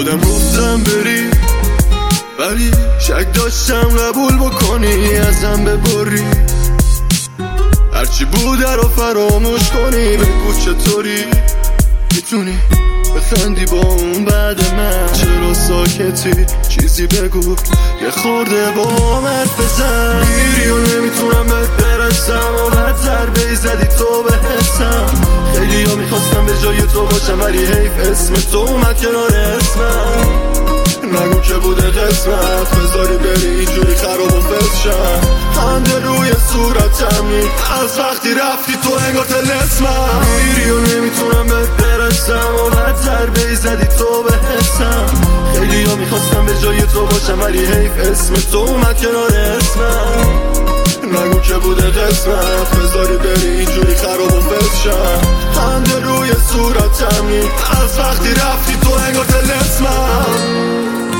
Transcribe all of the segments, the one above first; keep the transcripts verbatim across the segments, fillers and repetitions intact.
خودم گفتم بری، ولی شک داشتم قبول بکنی ازم ببری. هرچی بوده رو فراموش کنی، بگو چطوری میتونی بخندی با اون بعد من. چرا ساکتی؟ چیزی بگو، یه خورده با آمد بزن. میری و نمیتونم بهت برسم و بعد ضربه‌ای زدی تو به حسم. خیلی ها میخواستم به جای تو باشم، ولی حیف اسم تو اومد کنار اسمم. نگو که بوده قسمت بذاری بری اینجوری خراب و فسشم. خنده روی صورتمی از وقتی رفتی تو انگار طلسمم. میری و نمیتونم بهت برسم و بعد ضربه‌ای زدی تو به حسم. خیلی ها میخواستم به جای تو باشم، ولی حیف اسم تو اومد کنار اسمم. نگو که بوده قسمت بذاری بری اینجوری خراب و فسشم. خنده روی صورتمی از وقتی رفتی تو انگار طلسمم.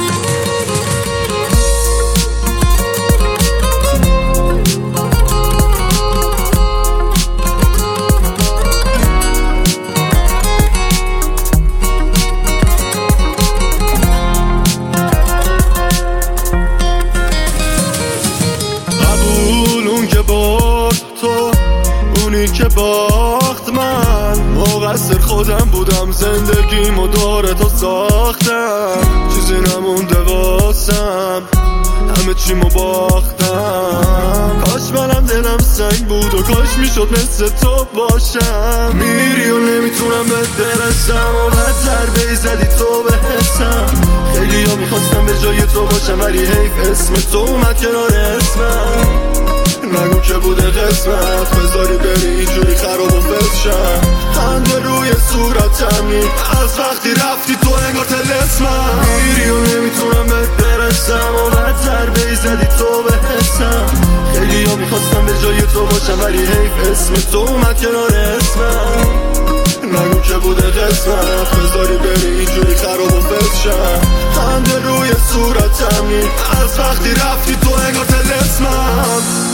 که باخت من مقصر خودم بودم، زندگیمو داره تو ساختم. چیزی نمونده واسم، همه چیمو باختم. کاش منم دلم سنگ بود و کاش میشد مثل تو باشم. میری و نمیتونم بهت برسم و بعد ضربه‌ای زدی تو به حسم. خیلی ها میخواستم به جای تو باشم، ولی حیف اسم تو اومد کنار اسمم. نگو که بوده قسمت بذاری بری اینجوری خراب و فسشم. خنده روی صورتمی از وقتی رفتی تو انگار طلسمم. میری و نمیتونم بهت برسم و بعد ضربه‌ای زدی تو به حسم. خیلی ها میخواستم به جای تو باشم، ولی حیف اسم تو اومد کنار اسمم. نگو که بوده قسمت بذاری بری اینجوری خراب و فسشم. خنده روی صورتمی از وقتی رفتی تو انگار طلسمم.